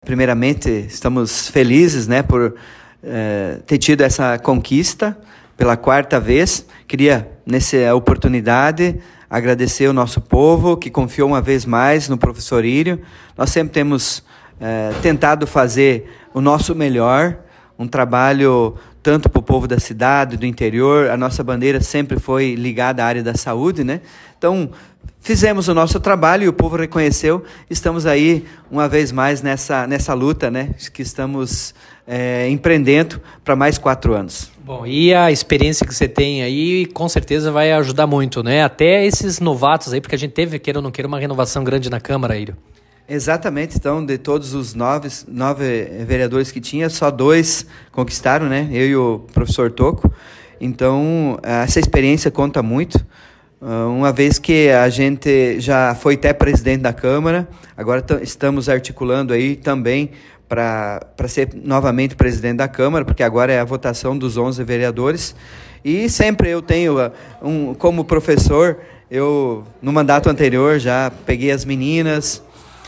Primeiramente, estamos felizes, né, por ter tido essa conquista pela quarta vez. Queria, nessa oportunidade, agradecer o nosso povo que confiou uma vez mais no professor Írio. Nós sempre temos tentado fazer o nosso melhor, um trabalho tanto para o povo da cidade, do interior. A nossa bandeira sempre foi ligada à área da saúde, né? Então, fizemos o nosso trabalho e o povo reconheceu. Estamos aí, uma vez mais, nessa luta, né? Que estamos empreendendo para mais 4 anos. Bom, e a experiência que você tem aí, com certeza vai ajudar muito, né? Até esses novatos aí, porque a gente teve, queira ou não queira, uma renovação grande na Câmara, Írio. Exatamente, então, de todos os nove vereadores que tinha, só 2 conquistaram, né? Eu e o professor Toco. Então, essa experiência conta muito. Uma vez que a gente já foi até presidente da Câmara, agora estamos articulando aí também para ser novamente presidente da Câmara, porque agora é a votação dos 11 vereadores. E sempre eu tenho, como professor, eu no mandato anterior já peguei as meninas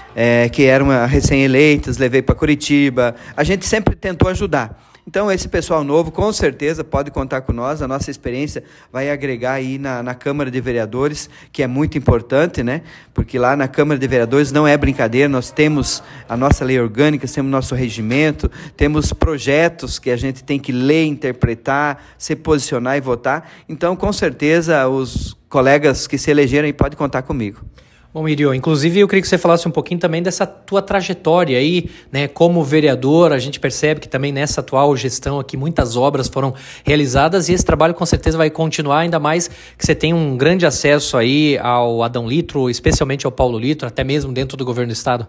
que eram recém-eleitas, levei para Curitiba. A gente sempre tentou ajudar. Então, esse pessoal novo, com certeza, pode contar com nós. A nossa experiência vai agregar aí na Câmara de Vereadores, que é muito importante, né? Porque lá na Câmara de Vereadores não é brincadeira, nós temos a nossa lei orgânica, temos nosso regimento, temos projetos que a gente tem que ler, interpretar, se posicionar e votar. Então, com certeza, os colegas que se elegeram aí podem contar comigo. Bom, Írio, inclusive eu queria que você falasse um pouquinho também dessa tua trajetória aí, né, como vereador. A gente percebe que também nessa atual gestão aqui muitas obras foram realizadas e esse trabalho com certeza vai continuar, ainda mais que você tem um grande acesso aí ao Adão Litro, especialmente ao Paulo Litro, até mesmo dentro do governo do estado.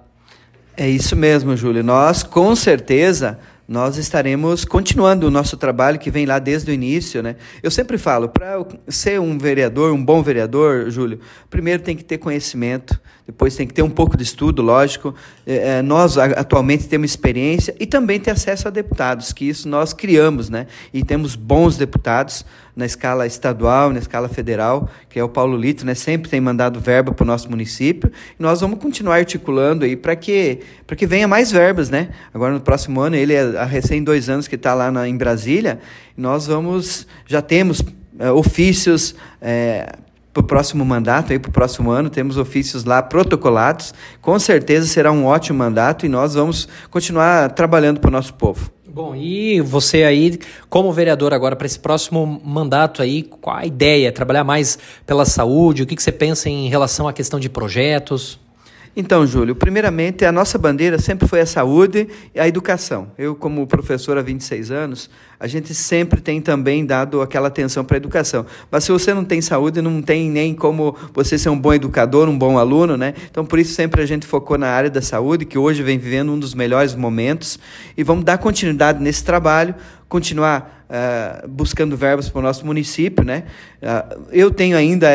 É isso mesmo, Júlio. Nós, com certeza, nós estaremos continuando o nosso trabalho que vem lá desde o início, né? Eu sempre falo, para ser um vereador, um bom vereador, Júlio, primeiro tem que ter conhecimento, depois tem que ter um pouco de estudo, lógico. Nós atualmente temos experiência e também ter acesso a deputados, que isso nós criamos, né? E temos bons deputados na escala estadual, na escala federal, que é o Paulo Litro, né? Sempre tem mandado verba para o nosso município. E nós vamos continuar articulando aí para que venha mais verbas, né? Agora no próximo ano, ele há recém 2 anos que está lá em Brasília, nós já temos ofícios para o próximo mandato, para o próximo ano, temos ofícios lá protocolados. Com certeza será um ótimo mandato e nós vamos continuar trabalhando para o nosso povo. Bom, e você aí, como vereador agora, para esse próximo mandato aí, qual a ideia? Trabalhar mais pela saúde? O que você pensa em relação à questão de projetos? Então, Júlio, primeiramente, a nossa bandeira sempre foi a saúde e a educação. Eu, como professor há 26 anos, a gente sempre tem também dado aquela atenção para a educação. Mas se você não tem saúde, não tem nem como você ser um bom educador, um bom aluno, né? Então, por isso, sempre a gente focou na área da saúde, que hoje vem vivendo um dos melhores momentos. E vamos dar continuidade nesse trabalho, continuar buscando verbas para o nosso município, né? Eu tenho ainda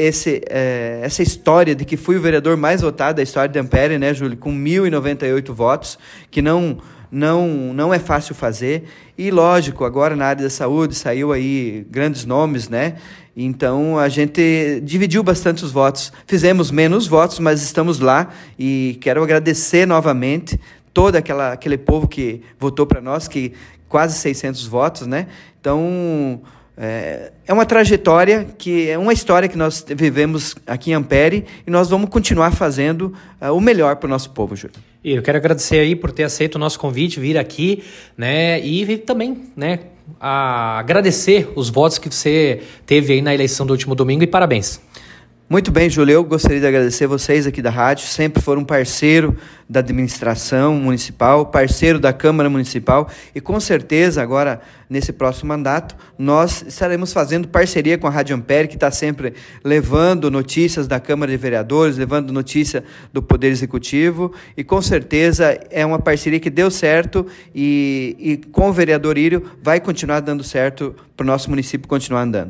essa história de que fui o vereador mais votado da história de Ampere, né, Júlio? Com 1.098 votos, que não é fácil fazer. E, lógico, agora na área da saúde saiu aí grandes nomes, né? Então, a gente dividiu bastante os votos. Fizemos menos votos, mas estamos lá e quero agradecer novamente todo aquele povo que votou para nós, que quase 600 votos, né? Então, é uma trajetória, é uma história que nós vivemos aqui em Ampere e nós vamos continuar fazendo o melhor para o nosso povo, Júlio. E eu quero agradecer aí por ter aceito o nosso convite, vir aqui, né? E também, né, agradecer os votos que você teve aí na eleição do último domingo e parabéns. Muito bem, Júlio, eu gostaria de agradecer vocês aqui da rádio, sempre foram parceiro da administração municipal, parceiro da Câmara Municipal e com certeza agora, nesse próximo mandato, nós estaremos fazendo parceria com a Rádio Ampere, que está sempre levando notícias da Câmara de Vereadores, levando notícia do Poder Executivo e com certeza é uma parceria que deu certo e com o vereador Írio vai continuar dando certo para o nosso município continuar andando.